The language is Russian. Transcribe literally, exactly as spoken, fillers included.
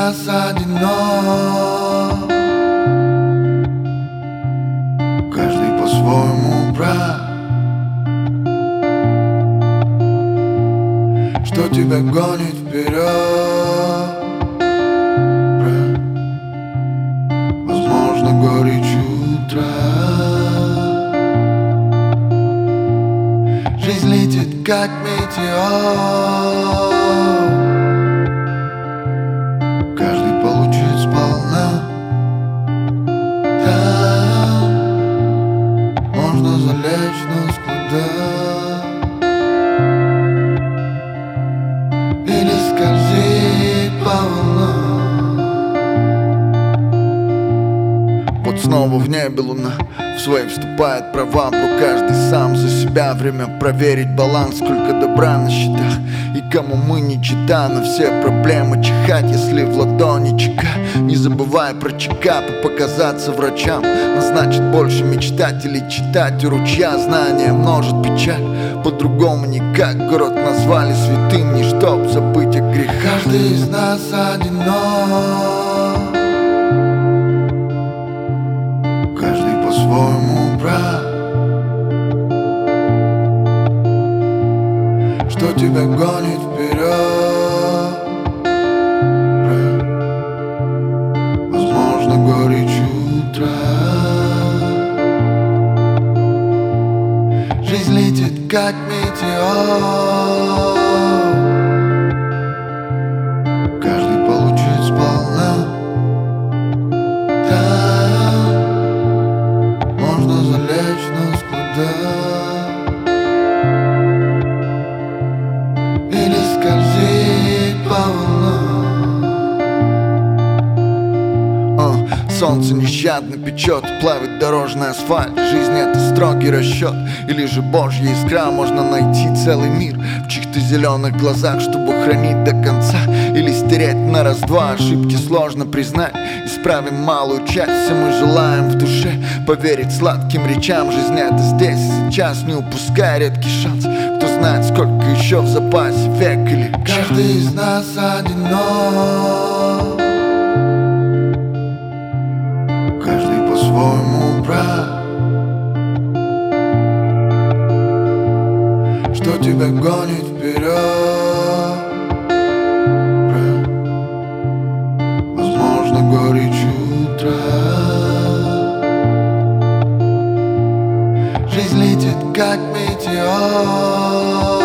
нас одинок, каждый по-своему прав. Что тебя гонит вперед, брат? Возможно, горечь утра. Жизнь летит, как метеор, каждый получит сполна. Там можно залечь на складах или скользить по волнам. Вот снова в небе луна, в свои вступает права, бро, каждый сам за себя. Время проверить баланс, сколько добра на счетах. И кому мы не чита, на все проблемы чихать, если в ладони чека. Не забывай про чекап и показаться врачам. Назначит больше мечтать или читать у ручья. Знание множит печаль, по-другому никак. Город назвали святым, не чтоб забыть о грехах. Каждый из нас одинок, каждый по-своему прав. Что тебя гонит вперед, брат? Возможно, горечь утра. Жизнь летит, как метеор, каждый получит сполна. Там можно залечь на складах или скользить по волнам. uh, Солнце нещадно печет, плавит дорожный асфальт. Жизнь — это строгий расчет или же божья искра. Можно найти целый мир в чьих-то зеленых глазах, чтобы хранить до конца или стереть на раз-два. Ошибки сложно признать, исправим малую часть. Все мы желаем в душе поверить сладким речам. Жизнь — это здесь и сейчас, не упускай редкий шанс. Кто знает, сколько еще в запасе, век или час. Каждый из нас одинок, каждый по-своему прав. Что тебя гонит вперед, брат? Возможно, горечь утра. Жизнь летит, как метеор,